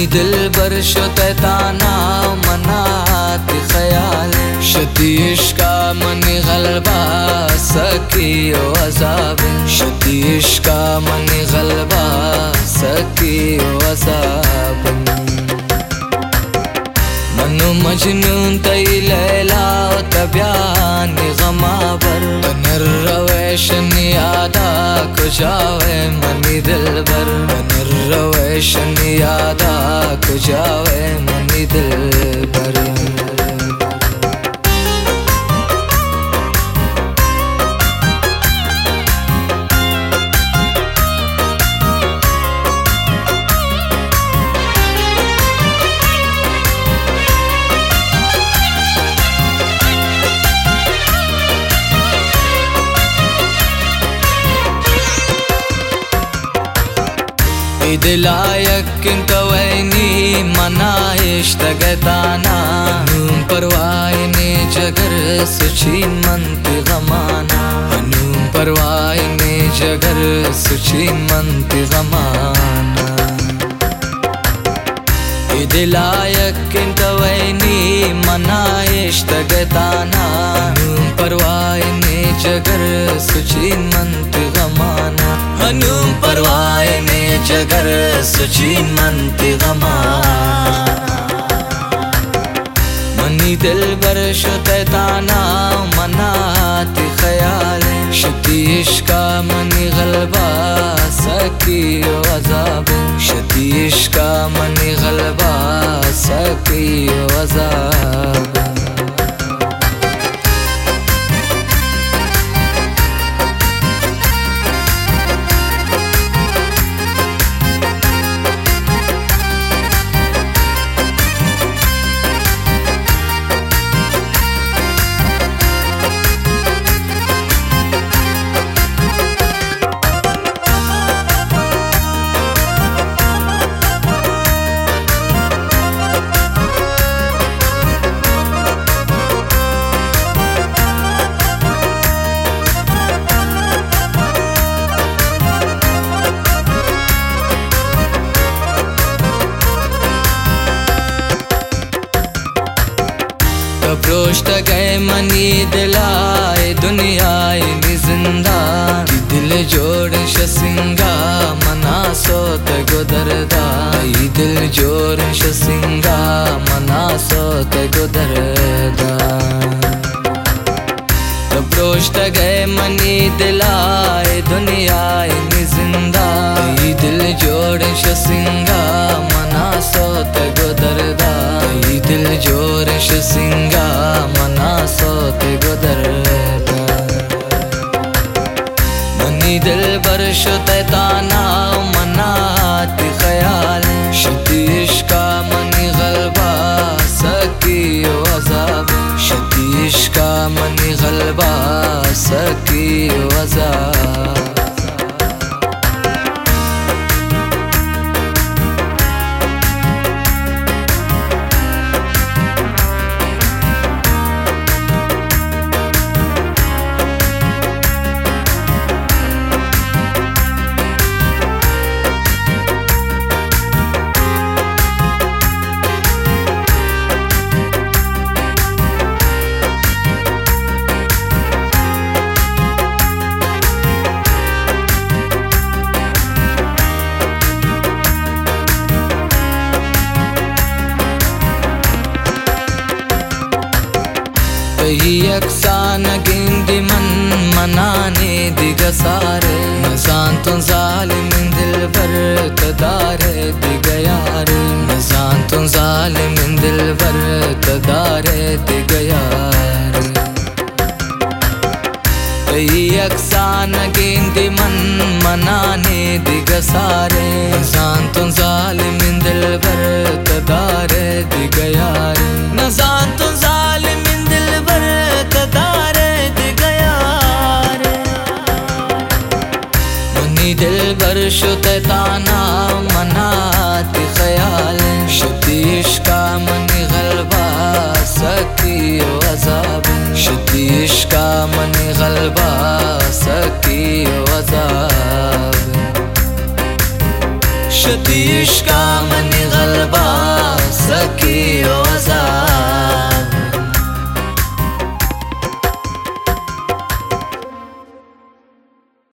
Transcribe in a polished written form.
दिल बर शोतैताना मनात ख्याल शती इश्का मनी गलबा सकी ओ अजाब शती इश्का मनी गलबा सकी ओ अजाब मनु मजनून तई लैला तब्यान गमाबर बनर रवैशन यादा कुजावे मनी दिलबर बनर रवैशन यादा कुजावे मनी दिलबर दिलायक किंतवैनी मनाइश तगताना नूम परवाइने जगर सुची मंत गमाना नूम परवाइने जगर सुची मंत गमाना दिलायक किंतवैनी मनाइश तगताना नूम परवाइने जगर सुची मंत गमाना नूम परवाइने जगर सुची मंत गमाना मनी दिल बर शोतैताना मनात ख्याल शती इश्का मनी गलबा सकी ओ अजाब शती इश्का मनी गलबा सकी ओ अजाब रोश्त गए मनी दिलाए दुनियाए नी जिंदा दिल जोड़ शसिंगा मना सोत गुदरदा दिल जोड़ शसिंगा मना सोत गुदरदा रोश्त गए मनी दिलाए दुनियाए नी जिंदा दिल जोड़ शसिंगा मना सोत गुदरदा दिल जोड़ शसिंगा मना सोत गुदरदा मनी दिल बर शोतैताना मनात ख्याल शती इश्का मनी गलबा सकी ओ अजाब शती इश्का मनी गलबा सकी ओ अजाब यकसान गिंदी मन मनाने दिगसारे नजान तो जालिम दिल बर तदारे दिगयारे नजान तो जालिम दिल बर तदारे दिगयारे यकसान गिंदी मन मनाने दिगसारे नजान तो जालिम दिल बर तदारे दिगयारे नजान तो जालिम दिल बर तदारे दिगयारे मनी दिल बर शोतैताना मनात ख्याल शती इश्का मनी गलबा सकी ओ अजाब शती इश्का मनी गलबा सकी ओ अजाब شتي إشكا مني غلبا سكي وزاب